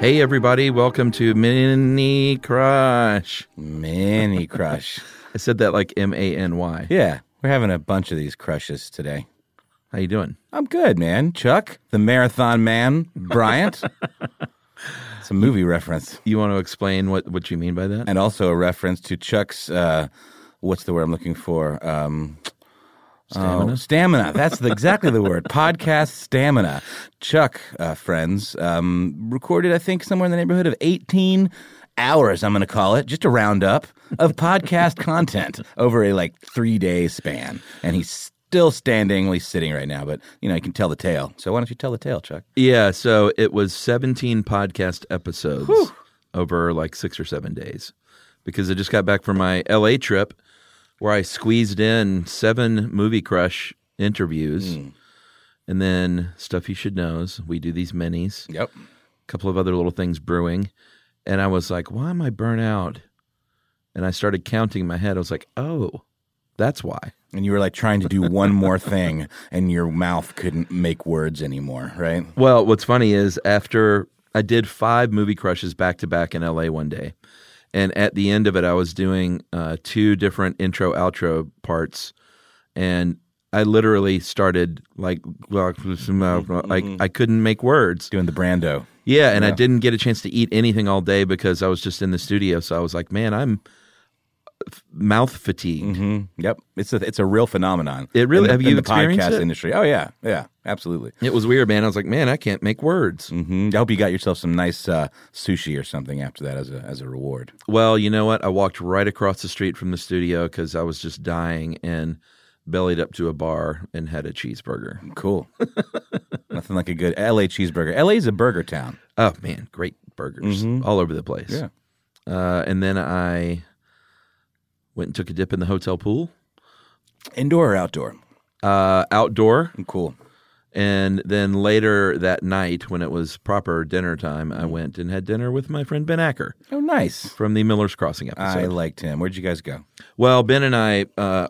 Hey, everybody. Welcome to Mini Crush. Mini Crush. I said that like M-A-N-Y. Yeah, we're having a bunch of these crushes today. How you doing? I'm good, man. Chuck, the marathon man, Bryant. It's a movie reference. You want to explain what you mean by that? And also a reference to Chuck's, what's the word I'm looking for? Stamina? Stamina. That's exactly the word. Podcast stamina. Chuck, friends, recorded, I think, somewhere in the neighborhood of 18 hours, I'm going to call it, just a roundup of podcast content over a 3-day span. And he's still standingly sitting right now, but, you can tell the tale. So why don't you tell the tale, Chuck? Yeah, so it was 17 podcast episodes over 6 or 7 days because I just got back from my LA trip where I squeezed in 7 Movie Crush interviews and then Stuff You Should Knows. We do these minis. Yep. A couple of other little things brewing. And I was like, why am I burnt out? And I started counting in my head. I was like, oh, that's why. And you were trying to do one more thing and your mouth couldn't make words anymore, right? Well, what's funny is after I did 5 Movie Crushes back to back in LA one day. And at the end of it, I was doing 2 different intro, outro parts. And I literally started I couldn't make words. Doing the Brando. Yeah, and I didn't get a chance to eat anything all day because I was just in the studio. So I was like, man, I'm mouth fatigued. Mm-hmm. Yep. It's a real phenomenon. It really, have you in the experienced podcast it? industry. Oh, yeah. Yeah, absolutely. It was weird, man. I was like, man, I can't make words. Mm-hmm. I hope you got yourself some nice sushi or something after that as a reward. Well, you know what? I walked right across the street from the studio because I was just dying and bellied up to a bar and had a cheeseburger. Cool. Nothing like a good LA cheeseburger. LA's a burger town. Oh, man, great burgers all over the place. Yeah. And then I went and took a dip in the hotel pool. Indoor or outdoor? Outdoor. Cool. And then later that night, when it was proper dinner time, I went and had dinner with my friend Ben Acker. Oh, nice. From the Miller's Crossing episode. I liked him. Where'd you guys go? Well, Ben and I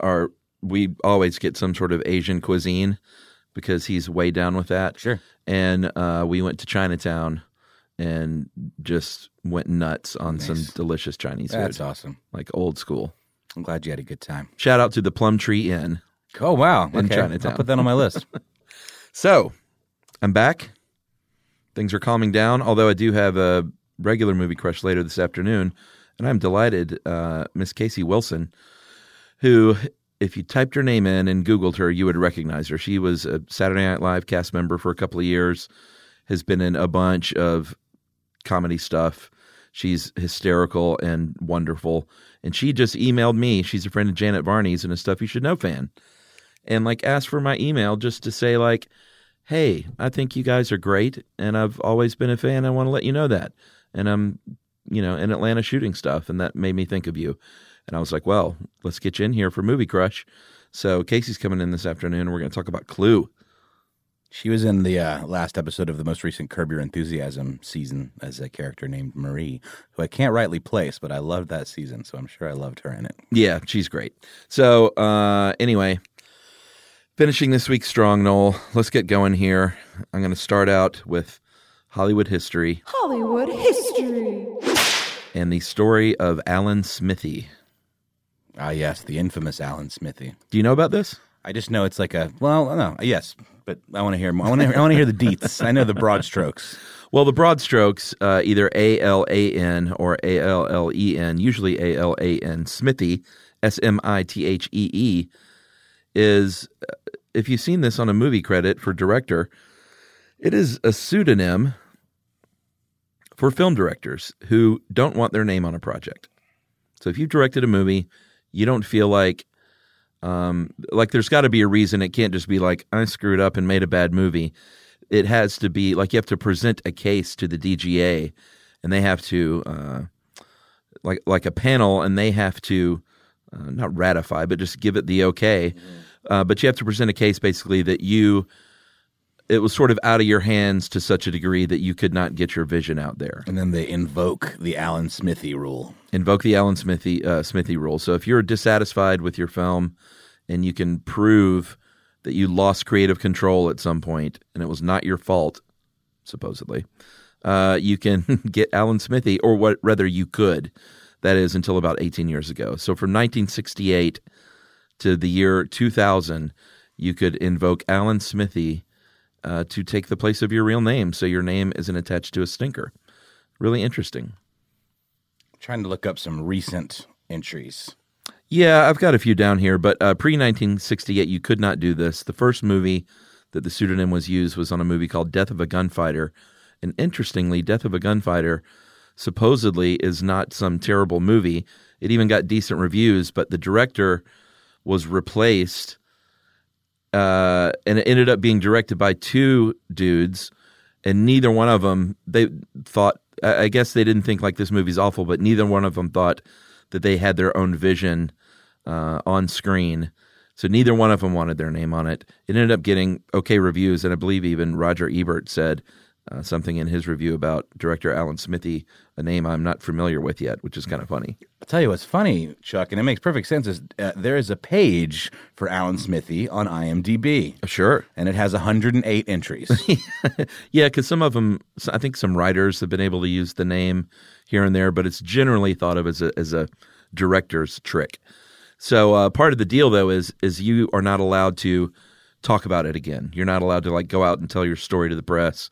we always get some sort of Asian cuisine because he's way down with that. Sure. And we went to Chinatown and just went nuts on some delicious Chinese food. That's awesome. Like old school. I'm glad you had a good time. Shout out to the Plum Tree Inn. Oh, wow. In okay. Chinatown. I'll put that on my list. So, I'm back. Things are calming down, although I do have a regular Movie Crush later this afternoon. And I'm delighted, Miss Casey Wilson, who, if you typed her name in and Googled her, you would recognize her. She was a Saturday Night Live cast member for a couple of years, has been in a bunch of comedy stuff. She's hysterical and wonderful. And she just emailed me. She's a friend of Janet Varney's and a Stuff You Should Know fan. And asked for my email just to say hey, I think you guys are great. And I've always been a fan. I want to let you know that. And I'm, in Atlanta shooting stuff. And that made me think of you. And I was like, well, let's get you in here for Movie Crush. So Casey's coming in this afternoon. And we're going to talk about Clue. She was in the last episode of the most recent Curb Your Enthusiasm season as a character named Marie, who I can't rightly place, but I loved that season, so I'm sure I loved her in it. Yeah, she's great. So anyway, finishing this week strong, Noel. Let's get going here. I'm going to start out with Hollywood history. Hollywood history. And the story of Alan Smithee. Ah, yes, the infamous Alan Smithee. Do you know about this? I just know it's yes, but I want to hear more. I want to hear the deets. I know the broad strokes. Well, the broad strokes, either A-L-A-N or A-L-L-E-N, usually A-L-A-N, Smithee, S-M-I-T-H-E-E, is, if you've seen this on a movie credit for director, it is a pseudonym for film directors who don't want their name on a project. So if you've directed a movie, you don't feel like there's got to be a reason. It can't just be I screwed up and made a bad movie. It has to be you have to present a case to the DGA, and they have to like a panel, and they have to not ratify, but just give it the okay. But you have to present a case basically that it was sort of out of your hands to such a degree that you could not get your vision out there. And then they invoke the Alan Smithee rule. Invoke the Alan Smithee rule. So if you're dissatisfied with your film and you can prove that you lost creative control at some point and it was not your fault, supposedly, you can get Alan Smithy, or what rather you could. That is until about 18 years ago. So from 1968 to the year 2000, you could invoke Alan Smithy to take the place of your real name, so your name isn't attached to a stinker. Really interesting. Trying to look up some recent entries. Yeah, I've got a few down here, but pre-1968, you could not do this. The first movie that the pseudonym was used was on a movie called Death of a Gunfighter. And interestingly, Death of a Gunfighter supposedly is not some terrible movie. It even got decent reviews, but the director was replaced, and it ended up being directed by two dudes, and neither one of them, they thought, I guess they didn't think like this movie's awful, but neither one of them thought that they had their own vision on screen. So neither one of them wanted their name on it. It ended up getting okay reviews, and I believe even Roger Ebert said something in his review about director Alan Smithy, a name I'm not familiar with yet, which is kind of funny. I'll tell you what's funny, Chuck, and it makes perfect sense, is there is a page for Alan Smithy on IMDb. Sure. And it has 108 entries. Yeah, because some of them, I think some writers have been able to use the name here and there, but it's generally thought of as a director's trick. So part of the deal, though, is you are not allowed to talk about it again. You're not allowed to like go out and tell your story to the press.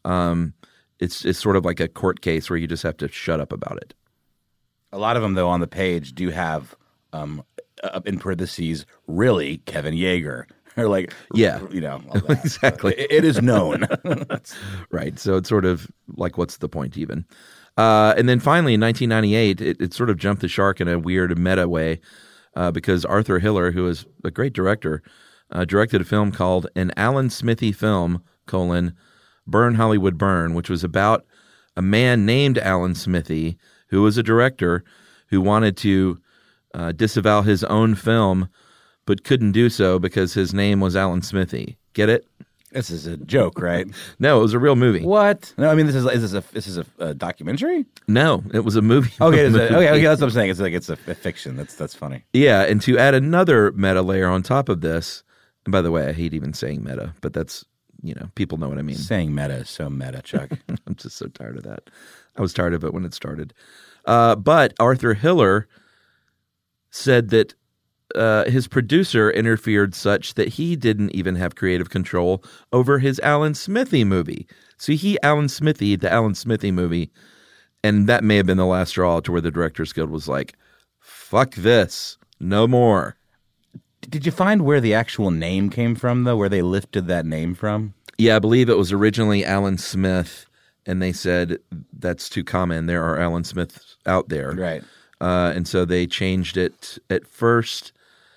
It's sort of like a court case where you just have to shut up about it. A lot of them, though, on the page do have, in parentheses, really Kevin Yeager. Or like, yeah, you know, all that. Exactly. It is known. Right. So it's sort of like, what's the point even? And then finally in 1998, it sort of jumped the shark in a weird meta way because Arthur Hiller, who is a great director, directed a film called An Alan Smithy Film, Burn Hollywood Burn, which was about a man named Alan Smithy, who was a director who wanted to disavow his own film, but couldn't do so because his name was Alan Smithy. Get it? This is a joke, right? No, it was a real movie. What? No, I mean, this is a documentary? No, it was a movie. Okay, okay, that's what I'm saying. It's a fiction. That's funny. Yeah, and to add another meta layer on top of this, and by the way, I hate even saying meta, but that's, people know what I mean. Saying meta is so meta, Chuck. I'm just so tired of that. I was tired of it when it started. But Arthur Hiller said that his producer interfered such that he didn't even have creative control over his Alan Smithy movie. So he Alan Smithy, the Alan Smithy movie, and that may have been the last straw to where the Directors Guild was like, fuck this, no more. Did you find where the actual name came from, though, where they lifted that name from? Yeah, I believe it was originally Alan Smith, and they said that's too common. There are Alan Smiths out there. Right. And so they changed it at first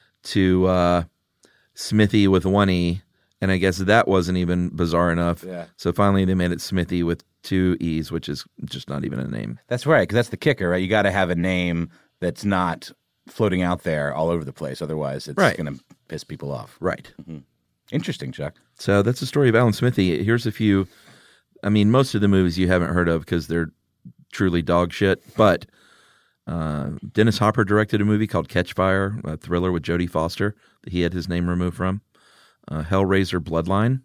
to Smithy with one E, and I guess that wasn't even bizarre enough. Yeah. So finally they made it Smithy with two E's, which is just not even a name. That's right, because that's the kicker, right? You got to have a name that's not floating out there all over the place. Otherwise, it's going to piss people off. Right. Mm-hmm. Interesting, Chuck. So that's the story of Alan Smithy. Here's a few. I mean, most of the movies you haven't heard of because they're truly dog shit. But Dennis Hopper directed a movie called Catchfire, a thriller with Jodie Foster that he had his name removed from. Hellraiser Bloodline.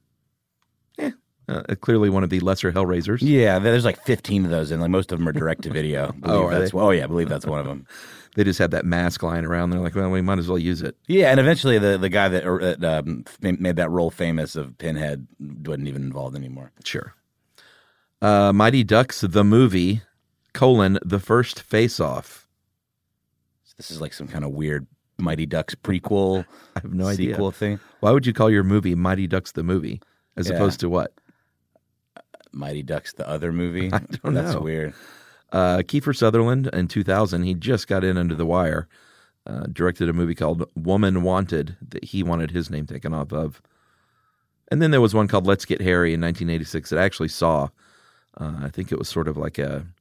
Clearly one of the lesser Hellraisers. Yeah, there's like 15 of those, and like most of them are direct to video. I believe that's one of them. They just have that mask lying around. They're like, well, we might as well use it. Yeah, and eventually the guy that made that role famous of Pinhead wasn't even involved anymore. Sure. Mighty Ducks, the movie, the first face-off. So this is like some kind of weird Mighty Ducks prequel. I have no idea. Sequel thing. Why would you call your movie Mighty Ducks the movie as opposed to what? Mighty Ducks the other movie? I don't know. That's weird. Kiefer Sutherland in 2000, he just got in under the wire, directed a movie called Woman Wanted that he wanted his name taken off of. And then there was one called Let's Get Harry in 1986 that I actually saw. I think it was sort of like an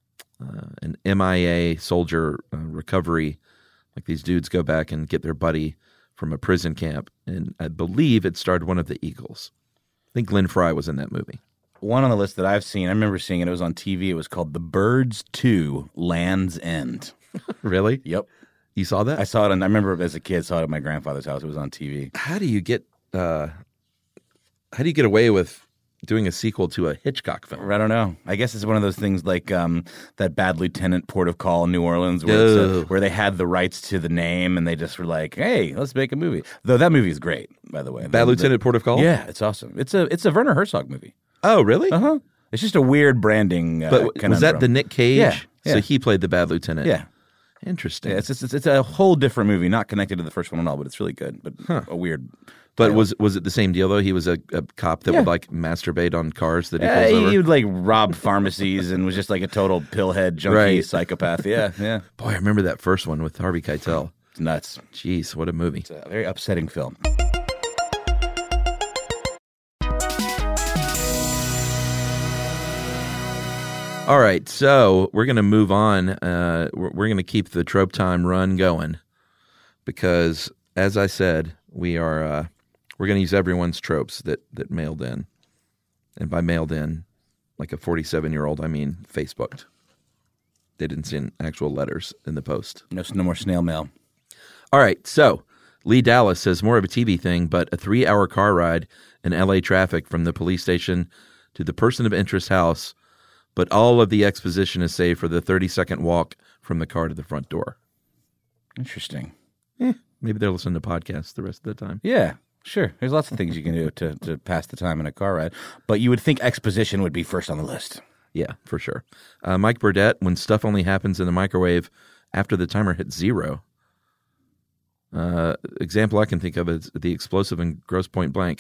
MIA soldier recovery. Like these dudes go back and get their buddy from a prison camp. And I believe it starred one of the Eagles. I think Glenn Frey was in that movie. One on the list that I've seen, I remember seeing it. It was on TV. It was called The Birds 2: Land's End. Really? Yep. You saw that? I saw it, and I remember as a kid, saw it at my grandfather's house. It was on TV. How do you get away with doing a sequel to a Hitchcock film. I don't know. I guess it's one of those things like that Bad Lieutenant Port of Call in New Orleans where they had the rights to the name and they just were like, hey, let's make a movie. Though that movie is great, by the way. Bad Lieutenant Port of Call? Yeah, it's awesome. It's a Werner Herzog movie. Oh, really? Uh-huh. It's just a weird branding But was that the Nick Cage? Yeah. So he played the Bad Lieutenant. Yeah. Interesting. Yeah, it's a whole different movie, not connected to the first one at all, but it's really good. But a weird. But title. was it the same deal though? He was a cop that would like masturbate on cars that he pulls over. He would like rob pharmacies and was just like a total pillhead junkie psychopath. Yeah. Boy, I remember that first one with Harvey Keitel. It's nuts. Jeez, what a movie! It's a very upsetting film. All right, so we're going to move on. We're going to keep the Trope Time run going because, as I said, we're going to use everyone's tropes that mailed in, and by mailed in, like a 47-year-old, I mean Facebooked. They didn't send actual letters in the post. No more snail mail. All right, so Lee Dallas says more of a TV thing, but a 3-hour car ride in L.A. traffic from the police station to the person of interest house. But all of the exposition is saved for the 30-second walk from the car to the front door. Interesting. Maybe they're listening to podcasts the rest of the time. Yeah, sure. There's lots of things you can do to pass the time in a car ride. But you would think exposition would be first on the list. Yeah, for sure. Mike Burdett, when stuff only happens in the microwave after the timer hits 0. Example I can think of is the explosive in Grosse Pointe Blank.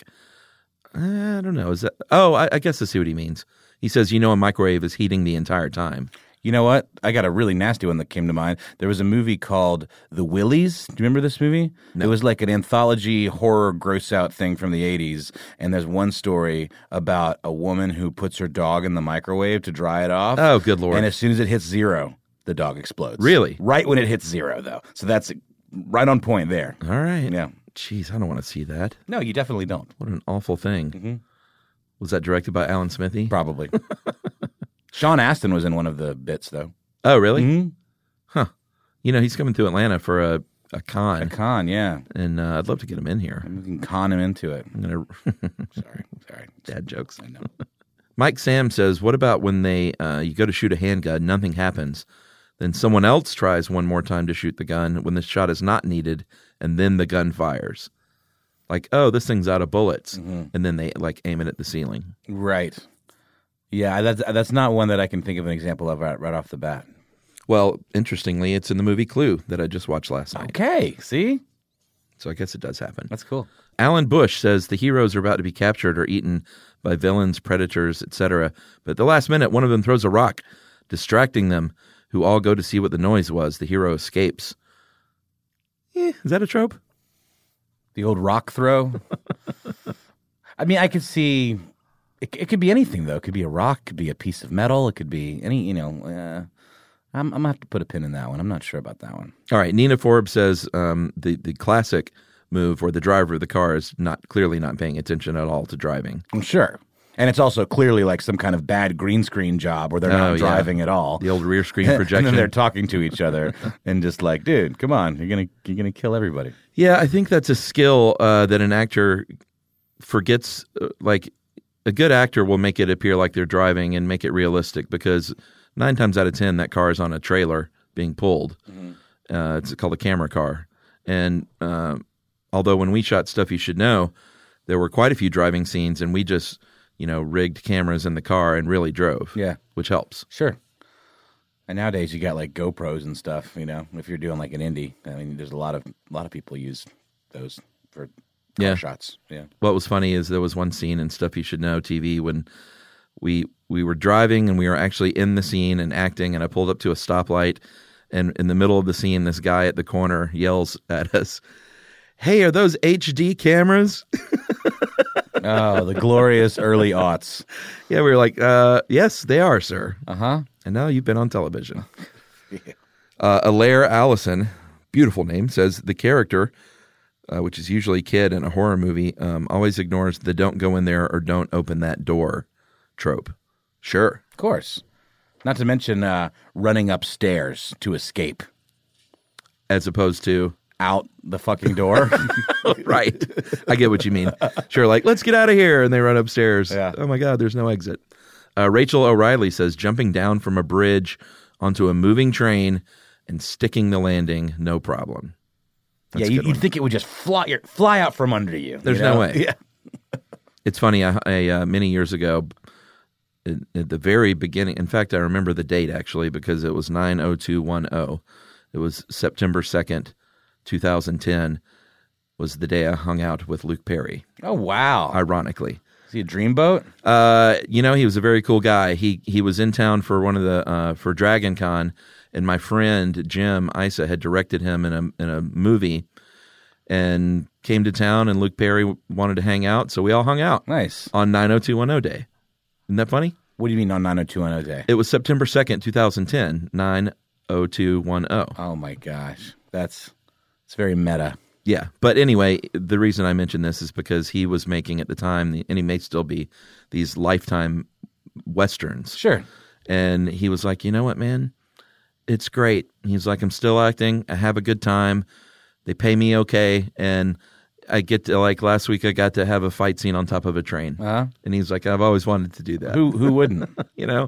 I don't know. Is that? Oh, I guess I see what he means. He says, a microwave is heating the entire time. You know what? I got a really nasty one that came to mind. There was a movie called The Willies. Do you remember this movie? No. It was like an anthology horror gross out thing from the 80s. And there's one story about a woman who puts her dog in the microwave to dry it off. Oh, good Lord. And as soon as it hits 0, the dog explodes. Really? Right when it hits 0, though. So that's right on point there. All right. Yeah. Jeez, I don't want to see that. No, you definitely don't. What an awful thing. Mm-hmm. Was that directed by Alan Smithy? Probably. Sean Astin was in one of the bits, though. Oh, really? Mm-hmm. Huh. He's coming to Atlanta for a con. A con, yeah. And I'd love to get him in here. We can con him into it. I'm gonna Sorry. Dad jokes. I know. Mike Sam says, what about when you go to shoot a handgun, nothing happens. Then someone else tries one more time to shoot the gun when the shot is not needed, and then the gun fires. Like, oh, this thing's out of bullets. Mm-hmm. And then they aim it at the ceiling. Right. Yeah, that's not one that I can think of an example of right off the bat. Well, interestingly, it's in the movie Clue that I just watched last night. Okay, see? So I guess it does happen. That's cool. Alan Bush says the heroes are about to be captured or eaten by villains, predators, etc. But at the last minute, one of them throws a rock, distracting them, who all go to see what the noise was. The hero escapes. Is that a trope? The old rock throw? I mean, I could see... It could be anything, though. It could be a rock. It could be a piece of metal. It could be any, I'm going to have to put a pin in that one. I'm not sure about that one. All right. Nina Forbes says the classic move where the driver of the car is clearly not paying attention at all to driving. I'm sure. And it's also clearly like some kind of bad green screen job where they're not driving at all. The old rear screen projection. And then they're talking to each other and just like, dude, come on, you're gonna kill everybody. Yeah, I think that's a skill that an actor forgets. Like a good actor will make it appear like they're driving and make it realistic because 9 times out of 10 that car is on a trailer being pulled. Mm-hmm. It's called a camera car. And although when we shot Stuff You Should Know, there were quite a few driving scenes, and we just rigged cameras in the car and really drove. Yeah. Which helps. Sure. And nowadays you got like GoPros and stuff, if you're doing like an indie. I mean, there's a lot of people use those for car shots. Yeah. What was funny is there was one scene in Stuff You Should Know TV when we were driving and we were actually in the scene and acting, and I pulled up to a stoplight, and in the middle of the scene, this guy at the corner yells at us, "Hey, are those HD cameras?" Oh, the glorious early aughts. Yeah, we were like, yes, they are, sir. Uh-huh. And now you've been on television. Alaire Allison, beautiful name, says the character, which is usually a kid in a horror movie, always ignores the don't go in there or don't open that door trope. Sure. Of course. Not to mention running upstairs to escape. As opposed to? out the fucking door. Right. I get what you mean. Sure, like, let's get out of here. And they run upstairs. Yeah. Oh, my God, there's no exit. Rachel O'Reilly says, jumping down from a bridge onto a moving train and sticking the landing, no problem. That's a good you'd one. think it would just fly out from under you. There's you know? no way. Yeah. It's funny, I many years ago, at the very beginning, in fact, I remember the date actually because it was 9/02/10. It was September 2nd, 2010 was the day I hung out with Luke Perry, Oh, wow. ironically. Is he a dreamboat? He was a very cool guy. He was in town for one of the for Dragon Con, and my friend Jim Isa had directed him in a movie, and came to town. And Luke Perry wanted to hang out, so we all hung out. Nice. On 9/02/10 day. Isn't that funny? What do you mean on 90210 day? It was September 2nd, 2010, 9/02/10. Oh, my gosh. It's very meta. Yeah, but anyway, the reason I mention this is because he was making at the time, and he may still be, these Lifetime Westerns. Sure. And he was like, you know what, man? It's great. He's like, I'm still acting. I have a good time. They pay me okay. And I get to, like, last week I got to have a fight scene on top of a train. Uh-huh. And he's like, I've always wanted to do that. Who wouldn't? You know?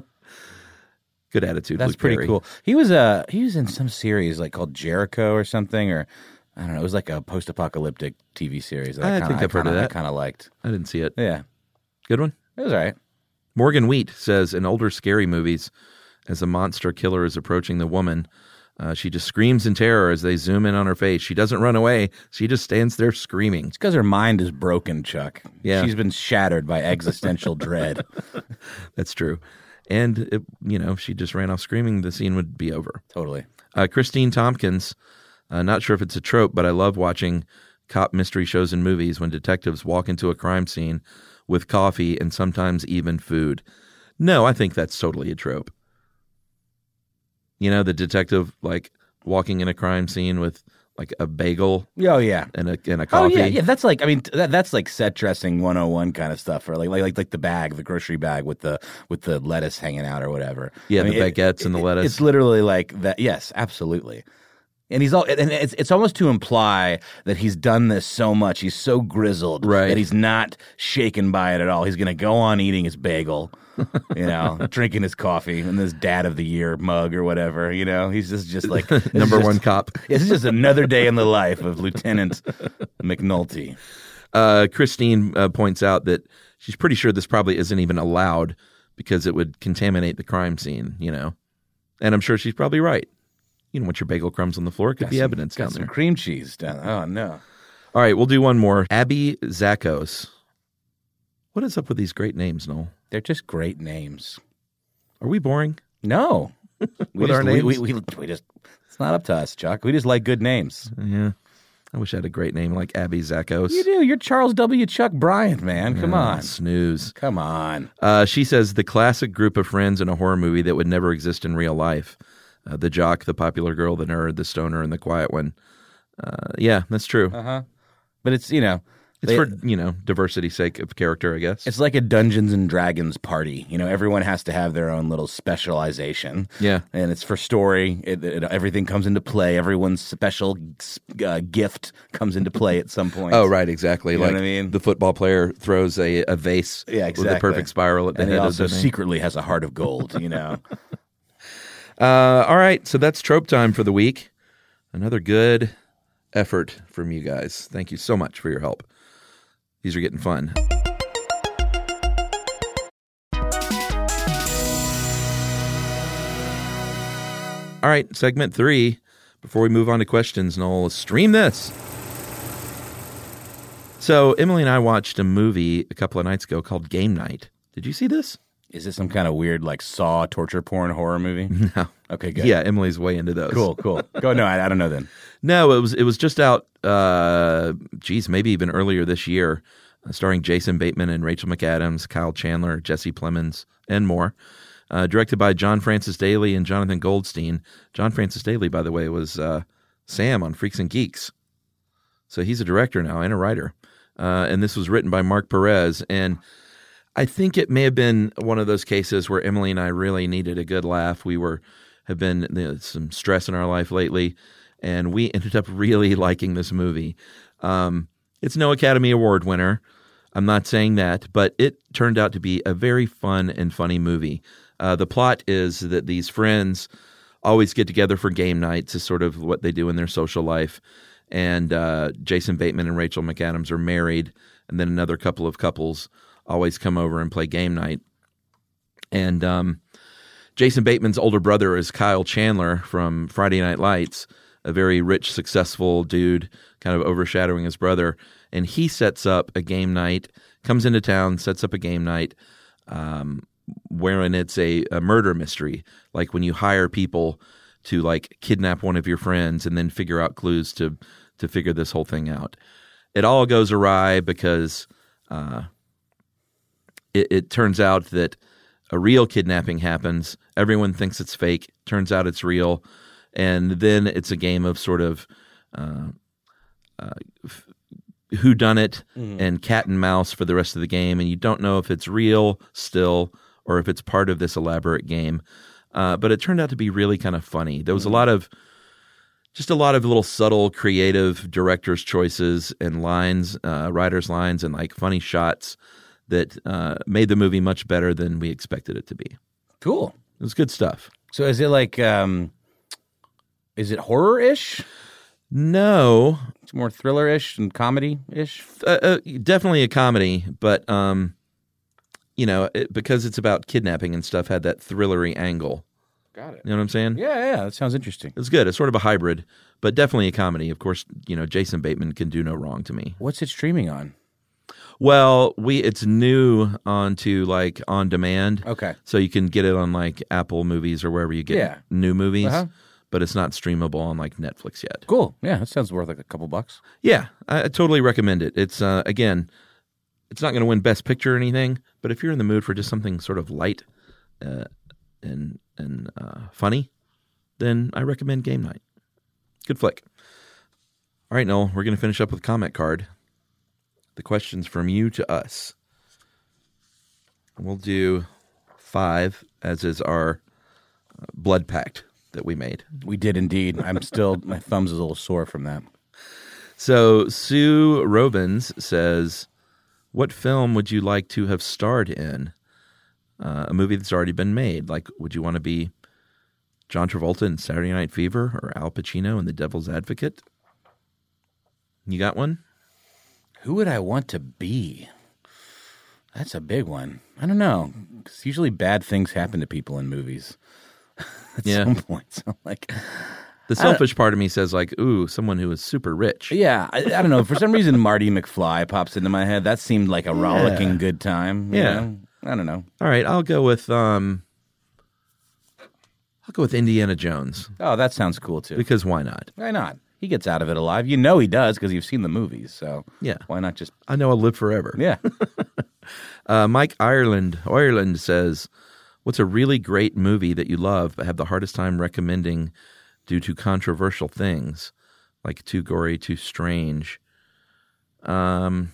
Good attitude. That's Luke pretty Perry. cool. He was in some series like called Jericho or something, or I don't know. It was like a post-apocalyptic TV series. That I think I've heard of that. I kind of liked. I didn't see it. Yeah, Good one. it was all right. Morgan Wheat says in older scary movies, as a monster killer is approaching the woman, she just screams in terror as they zoom in on her face. She doesn't run away. She just stands there screaming. It's because her mind is broken, Chuck. Yeah. She's been shattered by existential dread. That's true. And, if she just ran off screaming, the scene would be over. Totally. Christine Tompkins, not sure if it's a trope, but I love watching cop mystery shows and movies when detectives walk into a crime scene with coffee and sometimes even food. No, I think that's totally a trope. The detective, like, walking in a crime scene with, like, a bagel Oh yeah. and a Oh coffee. yeah. That's like that's like set dressing 101 kind of stuff, or like the grocery bag with the lettuce hanging out or whatever. Yeah, the baguettes and the lettuce. It's literally like that. Yes, absolutely. And it's almost to imply that he's done this so much, he's so grizzled Right. that he's not shaken by it at all. He's going to go on eating his bagel, drinking his coffee in this Dad of the Year mug or whatever. He's just like Number one cop. It's just another day in the life of Lieutenant McNulty. Christine points out that she's pretty sure this probably isn't even allowed because it would contaminate the crime scene, And I'm sure she's probably right. You don't want your bagel crumbs on the floor. It could be evidence down Got some there. cream cheese down. Oh no! All right, we'll do one more. Abby Zakos. What is up with these great names, Noel? They're just great names. Are we boring? No, With our names? we just it's not up to us, Chuck. We just like good names. Yeah. I wish I had a great name like Abby Zakos. You do. You're Charles W. Chuck Bryant, man. Come on, Snooze. come on. She says the classic group of friends in a horror movie that would never exist in real life. The jock, the popular girl, the nerd, the stoner, and the quiet one. Yeah, that's true. But it's It's for, diversity's sake of character, I guess. It's like a Dungeons and Dragons party. Everyone has to have their own little specialization. Yeah. And it's for story. Everything comes into play. Everyone's special gift comes into play at some point. Oh, right, exactly. You know like what I mean? the football player throws a vase Yeah, exactly. with a perfect spiral at the And he head also of the name. secretly has a heart of gold, All right, so that's trope time for the week. Another good effort from you guys. Thank you so much for your help. These are getting fun. All right, segment 3. Before we move on to questions, Noel, stream this. So Emily and I watched a movie a couple of nights ago called Game Night. Did you see this? Is it some kind of weird, like, Saw torture porn horror movie? No. Okay, good. Yeah, Emily's way into those. Cool. Go. No, I don't know then. No, it was just out, maybe even earlier this year, starring Jason Bateman and Rachel McAdams, Kyle Chandler, Jesse Plemons, and more. Directed by John Francis Daly and Jonathan Goldstein. John Francis Daly, by the way, was Sam on Freaks and Geeks. So he's a director now and a writer. And this was written by Mark Perez. And I think it may have been one of those cases where Emily and I really needed a good laugh. Have been some stress in our life lately. and we ended up really liking this movie. It's no Academy Award winner. I'm not saying that, but it turned out to be a very fun and funny movie. The plot is that these friends always get together for game nights, is sort of what they do in their social life. And Jason Bateman and Rachel McAdams are married, and then another couple of couples always come over and play game night. And Jason Bateman's older brother is Kyle Chandler from Friday Night Lights, a very rich, successful dude, kind of overshadowing his brother. And he sets up a game night, comes into town, sets up a game night, wherein it's a murder mystery, like when you hire people to like kidnap one of your friends and then figure out clues to figure this whole thing out. It all goes awry because it turns out that a real kidnapping happens. Everyone thinks it's fake. Turns out it's real. And then it's a game of sort of whodunit and cat and mouse for the rest of the game. And you don't know if it's real still or if it's part of this elaborate game. But it turned out to be really kind of funny. There was a lot of little subtle, creative director's choices and lines, writer's lines, and like funny shots that made the movie much better than we expected it to be. Cool. It was good stuff. So is it like, is it horror-ish? No. It's more thriller-ish and comedy-ish? Definitely a comedy, but, because it's about kidnapping and stuff, had that thrillery angle. Got it. You know what I'm saying? Yeah, that sounds interesting. It's good. It's sort of a hybrid, but definitely a comedy. Of course, Jason Bateman can do no wrong to me. What's it streaming on? Well, it's new onto like on demand. Okay. So you can get it on like Apple Movies or wherever you get new movies, but it's not streamable on like Netflix yet. Cool. Yeah, that sounds worth like a couple bucks. Yeah, I totally recommend it. It's again, it's not going to win Best Picture or anything, but if you're in the mood for just something sort of light and funny, then I recommend Game Night. Good flick. All right, Noel, we're going to finish up with comment card. The questions from you to us. We'll do 5, as is our blood pact that we made. We did indeed. My thumb's a little sore from that. So Sue Rovens says, what film would you like to have starred in? A movie that's already been made. Like, would you want to be John Travolta in Saturday Night Fever or Al Pacino in The Devil's Advocate? You got one? Who would I want to be? That's a big one. I don't know. 'Cause usually bad things happen to people in movies at some point. So like, the selfish part of me says like, ooh, someone who is super rich. Yeah, I don't know. For some reason, Marty McFly pops into my head. That seemed like a rollicking good time. You know? I don't know. All right, I'll go with Indiana Jones. Oh, that sounds cool too. Because why not? Why not? He gets out of it alive. You know he does because you've seen the movies. So yeah, why not just? I know I'll live forever. Yeah. Mike Ireland says, what's a really great movie that you love but have the hardest time recommending due to controversial things, like too gory, too strange? Well,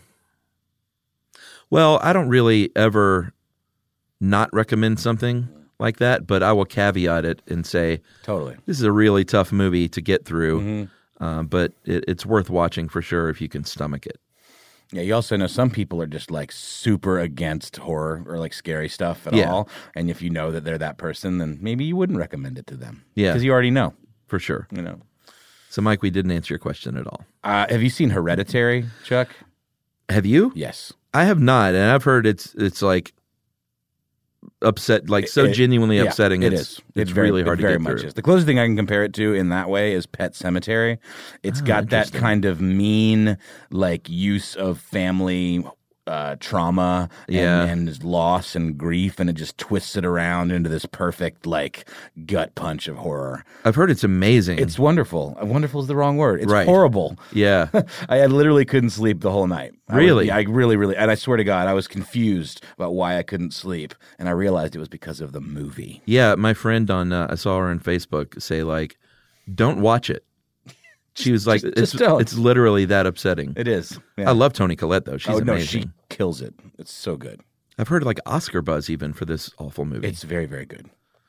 I don't really ever not recommend something like that, but I will caveat it and say, totally, this is a really tough movie to get through, but it's worth watching for sure if you can stomach it. Yeah, you also know some people are just like super against horror or like scary stuff at all. And if you know that they're that person, then maybe you wouldn't recommend it to them. Yeah. Because you already know. For sure. You know. So, Mike, we didn't answer your question at all. Have you seen Hereditary, Chuck? Have you? Yes. I have not, and I've heard it's like upset, like so genuinely upsetting. It's very, really hard to very get much through. is. The closest thing I can compare it to in that way is Pet Sematary. It's got that kind of mean, like use of family trauma and loss and grief, and it just twists it around into this perfect like gut punch of horror. I've heard it's amazing. It's wonderful. Wonderful is the wrong word. It's horrible. Yeah. I literally couldn't sleep the whole night. Really? I really, and I swear to God, I was confused about why I couldn't sleep, and I realized it was because of the movie. Yeah, my friend I saw her on Facebook say like, don't watch it. She was like, it's literally that upsetting. It is. Yeah. I love Toni Collette, though. She's amazing. She kills it. It's so good. I've heard like Oscar buzz even for this awful movie. It's very, very good.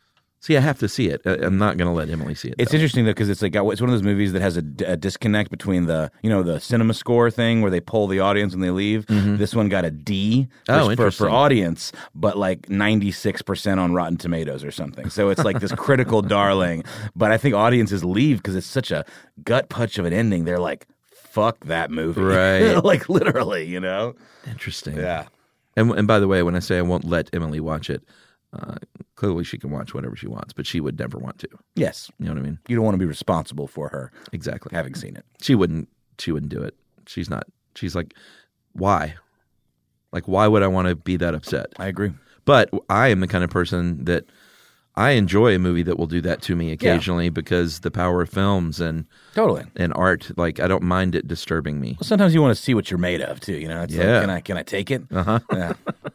See, I have to see it. I'm not going to let Emily see it. It's though. interesting though because it's like it's one of those movies that has a disconnect between the cinema score thing where they poll the audience when they leave. This one got a D Oh, for interesting. audience, but like 96% on Rotten Tomatoes or something. So it's like this critical darling. But I think audiences leave because it's such a gut punch of an ending. They're like, "Fuck that movie," Right. like literally, Interesting. Yeah. And by the way, when I say I won't let Emily watch it, clearly she can watch whatever she wants, but she would never want to. Yes. You know what I mean? You don't want to be responsible for her Exactly. having seen it. She wouldn't do it. She's not. She's like, why? Like, why would I want to be that upset? I agree. But I am the kind of person that I enjoy a movie that will do that to me occasionally because the power of films and Totally. art, like I don't mind it disturbing me. Well, sometimes you want to see what you're made of too. It's Yeah. like, can I take it? Yeah.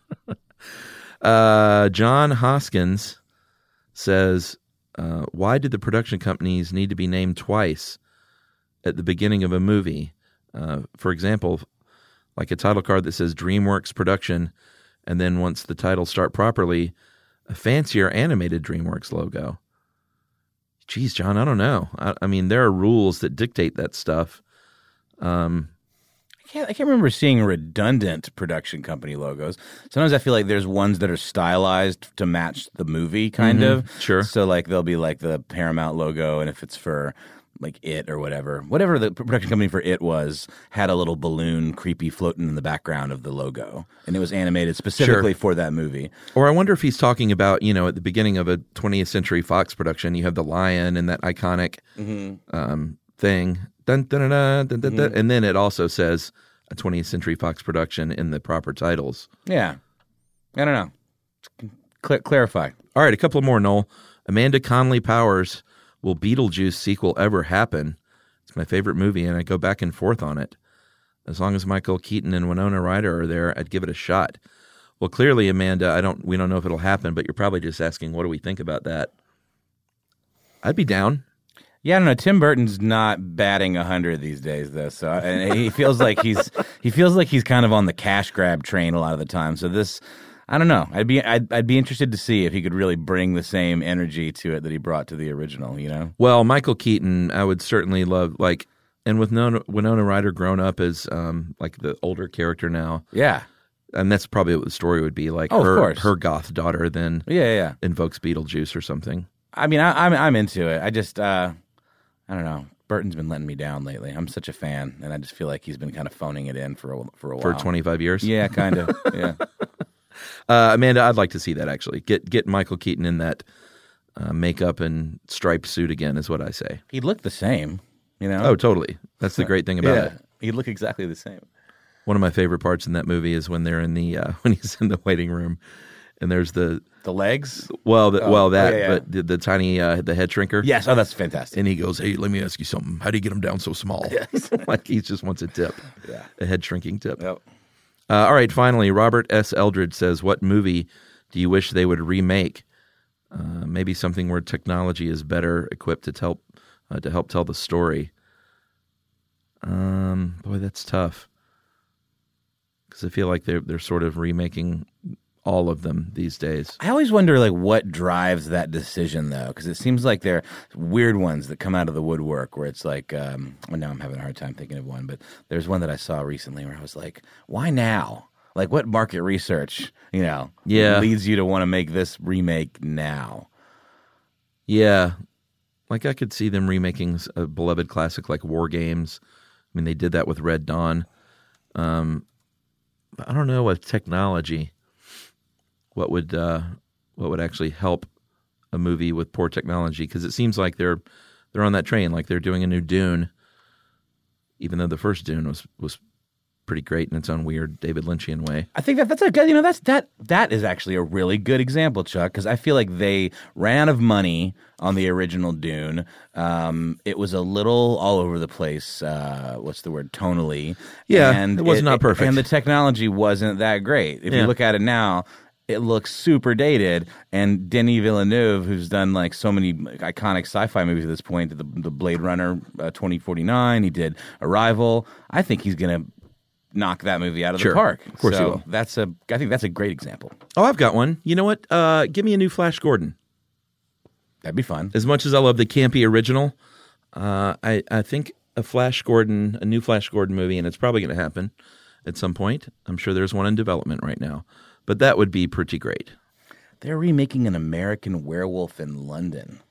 John Hoskins says, why did the production companies need to be named twice at the beginning of a movie? For example, like a title card that says DreamWorks Production, and then once the titles start properly, a fancier animated DreamWorks logo. Geez, John, I don't know. I mean, there are rules that dictate that stuff. I can't remember seeing redundant production company logos. Sometimes I feel like there's ones that are stylized to match the movie, kind of. Sure. So like there'll be like the Paramount logo, and if it's for like It or whatever the production company for It was, had a little balloon creepy floating in the background of the logo, and it was animated specifically for that movie. Or I wonder if he's talking about, at the beginning of a 20th Century Fox production, you have the lion and that iconic thing. Dun, dun, dun, dun, dun, dun, dun, and then it also says a 20th Century Fox production in the proper titles. Yeah, I don't know. Clarify. All right, a couple more, Noel. Amanda Conley Powers, will Beetlejuice sequel ever happen? It's my favorite movie, and I go back and forth on it. As long as Michael Keaton and Winona Ryder are there, I'd give it a shot. Well, clearly, Amanda, we don't know if it'll happen, but you're probably just asking, what do we think about that? I'd be down. Yeah, I don't know. Tim Burton's not batting 100 these days, though. So, and he feels like he's kind of on the cash grab train a lot of the time. So this, I don't know. I'd be interested to see if he could really bring the same energy to it that he brought to the original. Well, Michael Keaton, I would certainly love and with Winona Ryder grown up as like the older character now. Yeah, and that's probably what the story would be like. Oh, of course. Her goth daughter then yeah invokes Beetlejuice or something. I mean, I'm into it. I just I don't know. Burton's been letting me down lately. I'm such a fan, and I just feel like he's been kind of phoning it in for a while. For 25 years? Yeah, kind of. Yeah. Amanda, I'd like to see that actually. Get Michael Keaton in that makeup and striped suit again is what I say. He'd look the same, Oh, totally. That's the great thing about it. He'd look exactly the same. One of my favorite parts in that movie is when they're in the when he's in the waiting room, and there's the legs. But the tiny the head shrinker. Yes, oh, that's fantastic. And he goes, "Hey, let me ask you something. How do you get them down so small?" Like he just wants a tip, a head shrinking tip. Yep. All right, finally, Robert S. Eldridge says, "What movie do you wish they would remake? Maybe something where technology is better equipped to help tell the story." Boy, that's tough because I feel like they're sort of remaking all of them these days. I always wonder, what drives that decision, though, because it seems like they're weird ones that come out of the woodwork where it's like, well, now I'm having a hard time thinking of one, but there's one that I saw recently where I was like, why now? Like, what market research, leads you to want to make this remake now? Yeah. Like, I could see them remaking a beloved classic like War Games. I mean, they did that with Red Dawn. But I don't know, with technology, what would actually help a movie with poor technology? Because it seems like they're on that train, like they're doing a new Dune, even though the first Dune was pretty great in its own weird David Lynchian way. I think that's a good, that is actually a really good example, Chuck, because I feel like they ran out of money on the original Dune. It was a little all over the place. What's the word? Tonally. Yeah, and it was not perfect. And the technology wasn't that great. If you look at it now, it looks super dated, and Denis Villeneuve, who's done so many iconic sci-fi movies at this point, the Blade Runner 2049, he did Arrival. I think he's going to knock that movie out of the park. Of course he will. I think that's a great example. Oh, I've got one. You know what? Give me a new Flash Gordon. That'd be fun. As much as I love the campy original, I think a new Flash Gordon movie, and it's probably going to happen at some point. I'm sure there's one in development right now, but that would be pretty great. They're remaking an American Werewolf in London.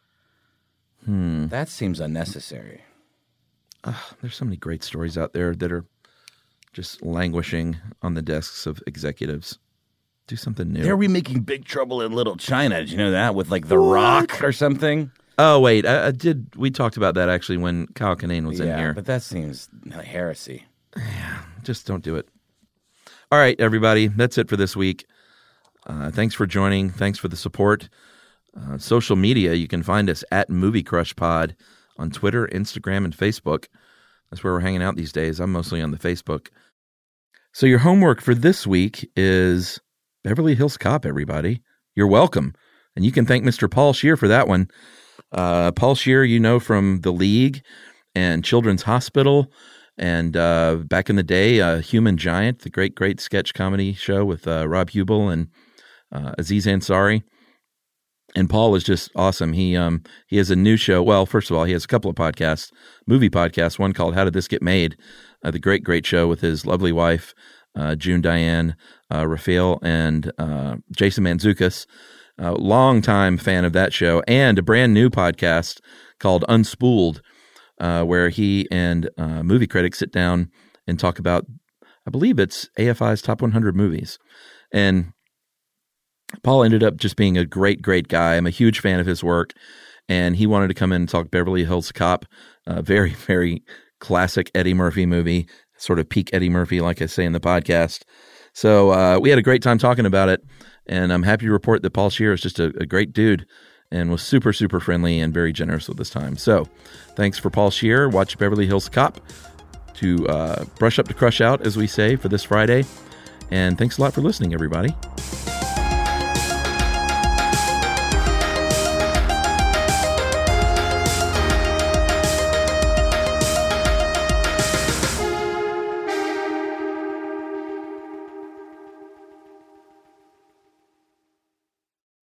That seems unnecessary. There's so many great stories out there that are just languishing on the desks of executives. Do something new. They're remaking Big Trouble in Little China. Did you know that? With like The Rock or something? Oh, wait. I did. We talked about that actually when Kyle Kinane was in here. But that seems like heresy. Just don't do it. All right, everybody. That's it for this week. Thanks for joining. Thanks for the support. Social media, you can find us at Movie Crush Pod on Twitter, Instagram, and Facebook. That's where we're hanging out these days. I'm mostly on the Facebook. So your homework for this week is Beverly Hills Cop, everybody. You're welcome. And you can thank Mr. Paul Scheer for that one. Paul Scheer, you know, from The League and Children's Hospital, and back in the day, Human Giant, the great sketch comedy show with Rob Hubel and Aziz Ansari. And Paul is just awesome. He has a new show. Well, first of all, he has a couple of podcasts, movie podcasts, one called How Did This Get Made? The great show with his lovely wife, June Diane Raphael, and Jason Mantzoukas. Longtime fan of that show, and a brand new podcast called Unspooled, where he and movie critics sit down and talk about, I believe it's AFI's top 100 movies. And Paul ended up just being a great guy. I'm a huge fan of his work, and he wanted to come in and talk Beverly Hills Cop, a very, very classic Eddie Murphy movie, sort of peak Eddie Murphy, like I say in the podcast. So we had a great time talking about it, and I'm happy to report that Paul Scheer is just a great dude and was super friendly and very generous with his time. So thanks for Paul Scheer. Watch Beverly Hills Cop to brush up to crush out, as we say, for this Friday. And thanks a lot for listening, everybody.